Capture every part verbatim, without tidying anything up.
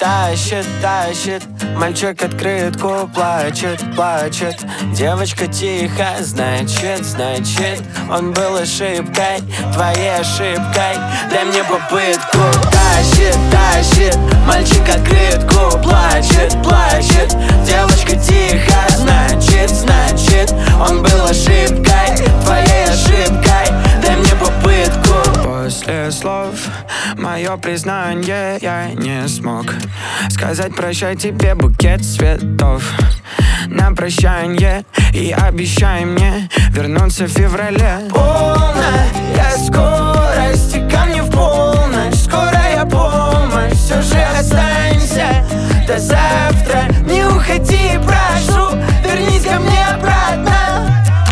тащит, тащит. Мальчик открытку плачет, плачет. Девочка тихо, значит, значит он был ошибкой, твоей ошибкой. Дай мне попытку. Тащит, тащит. Мальчик открытку плачет, плачет. Девочка тихо, значит, значит он был ошибкой, твоей ошибкой. Дай мне попытку. После слов мое признание я не смог сказать прощай тебе букет цветов на прощанье и обещай мне вернуться в феврале. Полная скорость, ко мне в полночь, скорая помощь. Все же останься до завтра, не уходи, прошу, вернись ко мне обратно.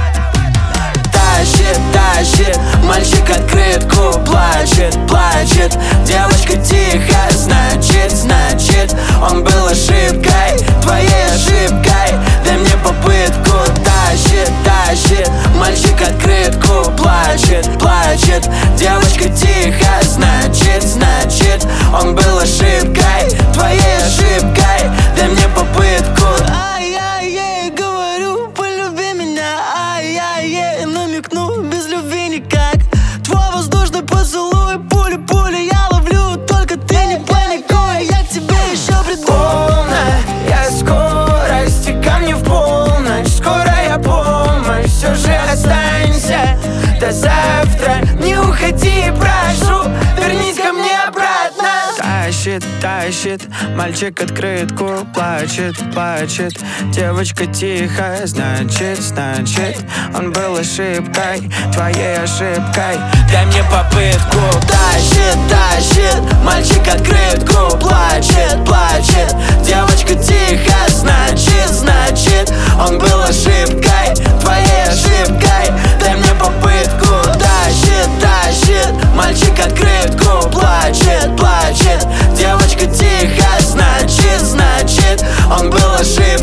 Тащит, тащит, мальчик открытку плачет, плачет. Девочка тихо, значит, значит он был ошибкой, твоей ошибкой. Дай мне попытку. Тащит, тащит, мальчик открытку плачет, плачет. Девочка тихо, значит, значит он был ошибкой, твоей ошибкой. Дай мне попытку. Ай-яй-яй, говорю, полюби меня. Ай-яй-яй, намекну, без любви никак. Твой воздушный поцелуй, пули-пули я ловлю. Только ты не паникуй, я к тебе еще приду. Полная скорость, ко мне в полночь, скорая помощь. Все же останься до завтра, не уходи, прошу, вернись ко мне обратно. Тащит, тащит, мальчик открытку плачет, плачет. Девочка тихо, значит, значит он был ошибкой, твоей ошибкой. Дай мне попытку. Тащит, тащит, мальчик открытку плачет, плачет. Девочка тихо, значит, значит он был ошибкой, твоей ошибкой. Дай мне попытку. Тащит, тащит, мальчик открытку плачет, плачет. Девочка тихо, значит, значит он был ошибкой.